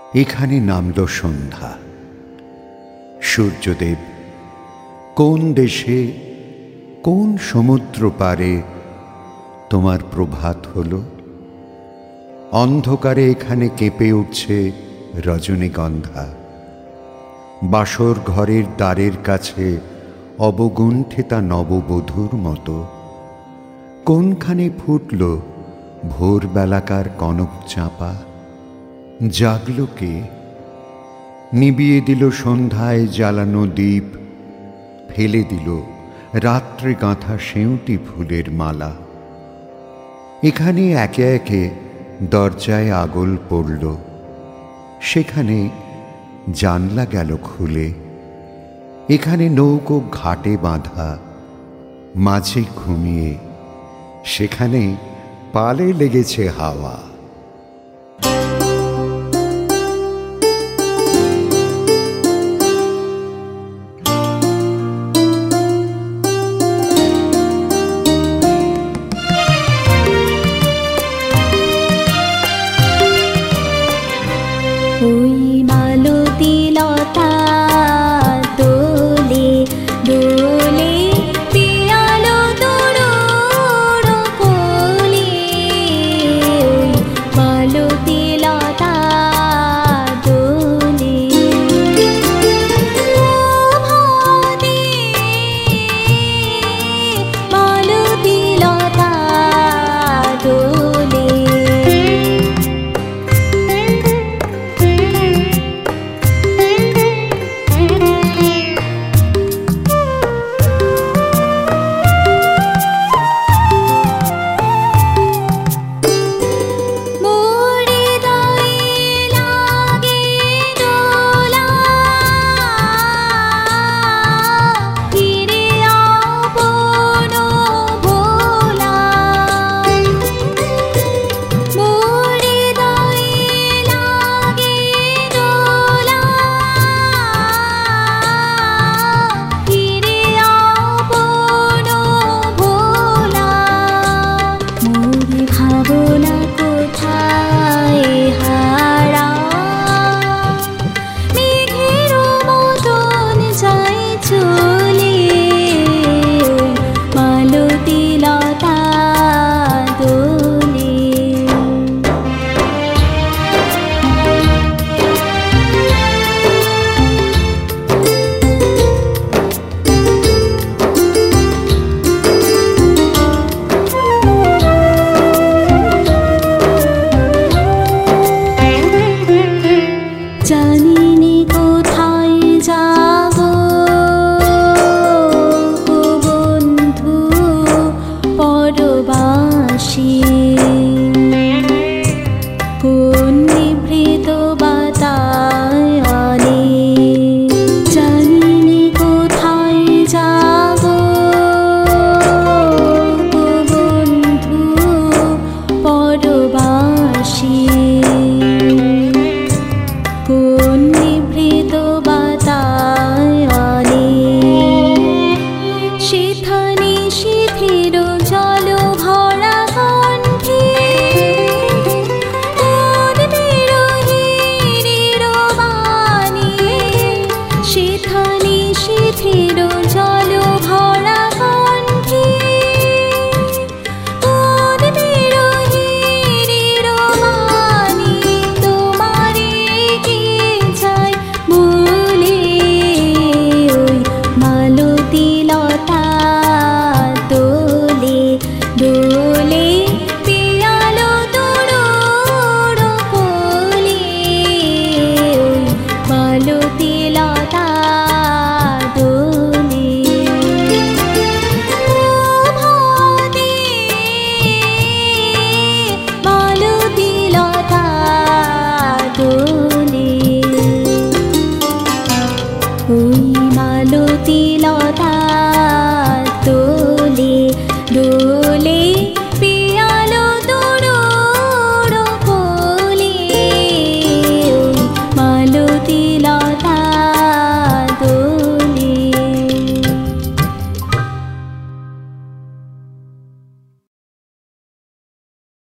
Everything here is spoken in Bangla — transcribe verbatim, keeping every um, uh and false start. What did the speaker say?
এখানে নামল সন্ধ্যা। সূর্যদেব কোন দেশে, কোন সমুদ্র পারে তোমার প্রভাত হলো? অন্ধকারে এখানে কেঁপে উঠছে রজনীগন্ধা। বাসর ঘরের দ্বারের কাছে অবগুণ্ঠিতা নববধূর মতো কোনখানে ফুটল ভোরবেলাকার কনক চাঁপা? জাগল কে? নিবিয়ে দিল সন্ধ্যায় জ্বালানো দ্বীপ, ফেলে দিল রাত্রে গাঁথা সেউটি ফুলের মালা। এখানে একে একে দরজায় আগল পড়ল, সেখানে জানলা গেল খুলে। এখানে নৌকো ঘাটে বাঁধা, মাঝে ঘুমিয়ে, সেখানে পালে লেগেছে হাওয়া।